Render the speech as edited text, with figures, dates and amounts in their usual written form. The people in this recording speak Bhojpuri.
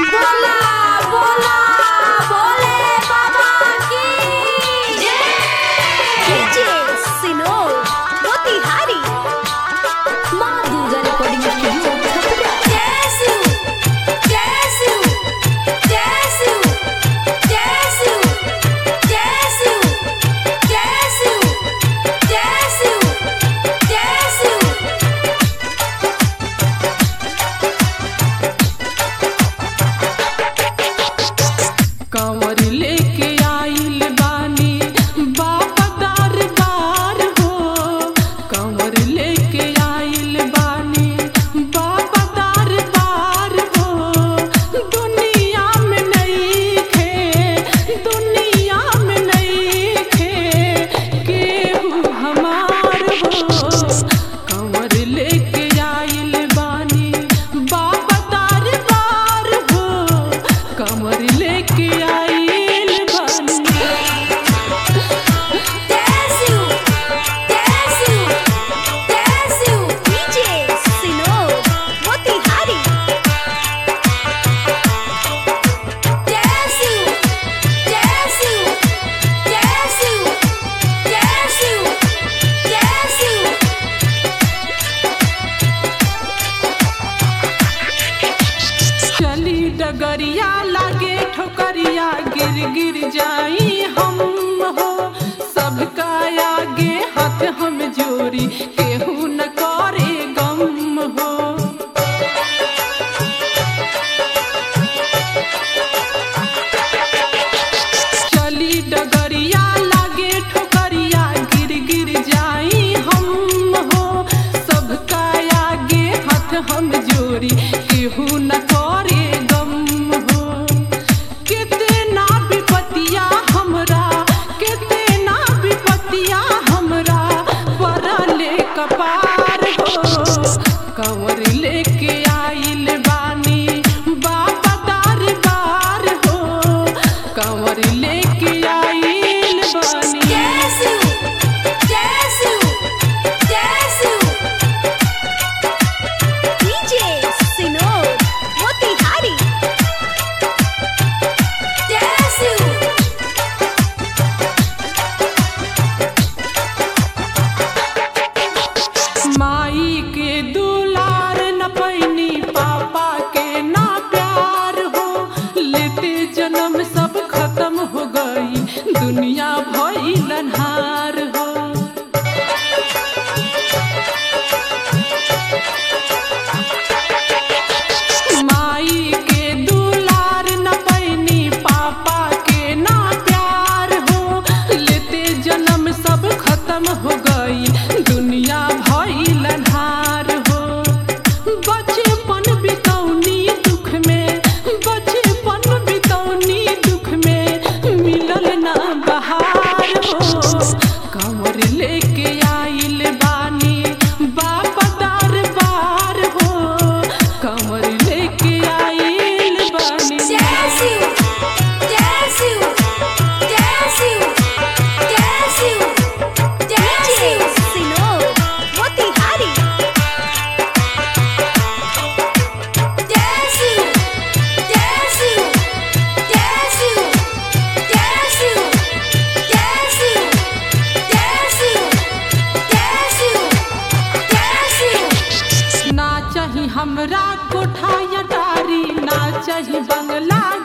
बोला बोला बोले बाबा की जय। सिनोर मोतिहारी माँ दुर्गा रिकॉर्डिंग स्टूडियो छपरा। जय शिव जय शिव जय शिव जय शिव जय शिव जय शिव जय शिव जय शिव। कंवर लेके आइल बानी बाबा दरबार हो। कंवर लेके आइल बानी बाबा दरबार हो। दुनिया में नइखे केहू हमार हो। कंवर लेके आइल बानी बाबा दरबार हो। कंवर लेके आइल बानी। जय शिव जय शिव जय शिव डीजे सिनोर मोतिहारी। जय शिव जय शिव जय शिव जय शिव जय शिव। चली डगरिया लागे ठोकरिया गिर गिर जाई हम हो। सबका आगे हाथ हम जोड़ी केहू न करे गम हो। चली डगरिया लागे ठोकरिया गिर गिर जाई हम हो। सबका आगे हाथ हम जोड़ी केहू न करे गम हो। कितना विपतिया हमरा पड़ले कपार हो। कंवर लेके आइल बानी बाबा दरबार हो। कंवर लेके आइल बानी। जय शिव जय शिव जय शिव डीजे सिनोर मोतिहारी। जय शिव माई के दुलार न पैनी पापा के ना प्यार हो। लेते जन्म सब खत्म हो गई दुनिया भइल अन्हार हो। माई के दुलार न पैनी पापा के ना प्यार हो। लेते जन्म सब खत्म हो गई दुनिया भइल अन्हार हो। बचपन बितौनी दुख में मिलल ना बहार हो। कंवर लेके आइल बानी बाबा दरबार हो। कंवर लेके आइल बानी। जय शिव जय शिव जय शिव जय शिव जय शिव सिनोर मोतिहारी। जय शिव जय शिव जय शिव जय शिव जय शिव जय शिव जय शिव जय शिव। ना चाही हमरा कोठा या डारी ना चाही बंगला